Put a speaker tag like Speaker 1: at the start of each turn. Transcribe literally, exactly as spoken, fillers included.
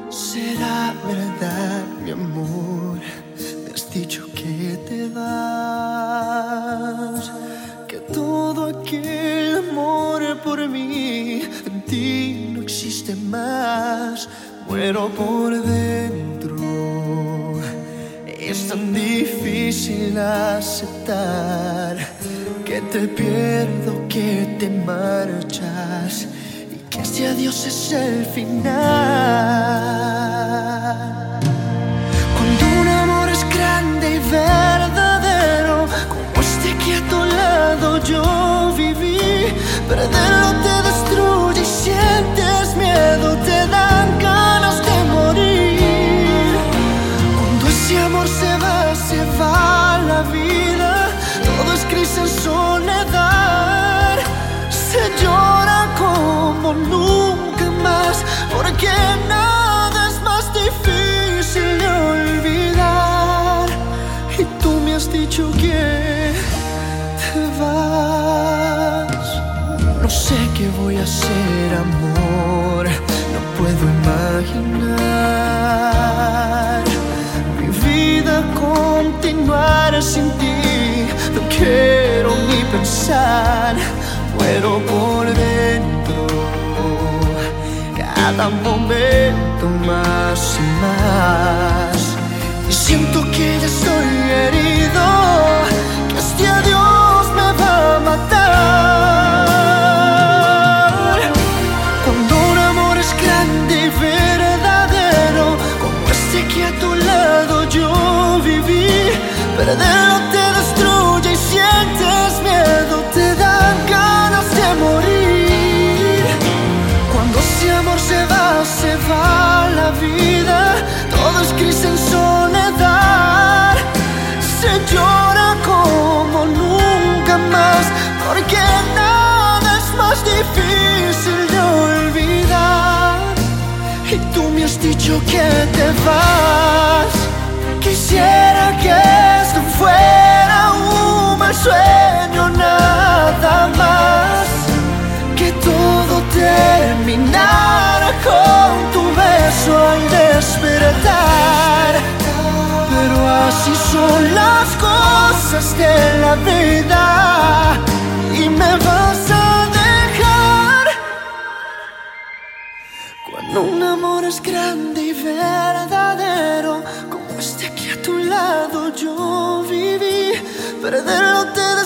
Speaker 1: ¿Será verdad, mi amor? Me has dicho que te vas, que todo aquel amor por mí en ti no existe más. Muero por dentro, es tan difícil aceptar que te pierdo, que te marchas y que este adiós es el final. Cuando un amor es grande y verdadero, como este que a tu lado yo viví, perderlo te destruye y sientes miedo, te dan ganas de morir. Cuando ese amor se va, se va la vida, todo es gris en soledad, se llora como nunca más, porque nada es más difícil de olvidar. Y tú me has dicho que te vas. No sé qué voy a hacer, amor, no puedo imaginar mi vida continuar sin ti. No quiero ni pensar, muero por dentro, cada momento más y más. Y siento que ya estoy herido, que este adiós me va a matar. Cuando un amor es grande y verdadero, como este que a tu lado yo viví, perderlo te destruye y sientes miedo, te dan ganas de morir. Cuando ese amor se va, se va la vida, todo es gris en soledad, se llora como nunca más, porque nada es más difícil de olvidar. Y tú me has dicho que te vas. Quisiera que esto fuera un mal sueño, nada más, que todo terminara con tu beso al despertar. Pero así son las cosas de la vida y me vas a dejar. Cuando un amor es grande y verdadero, como este que a tu lado yo viví, perderlo te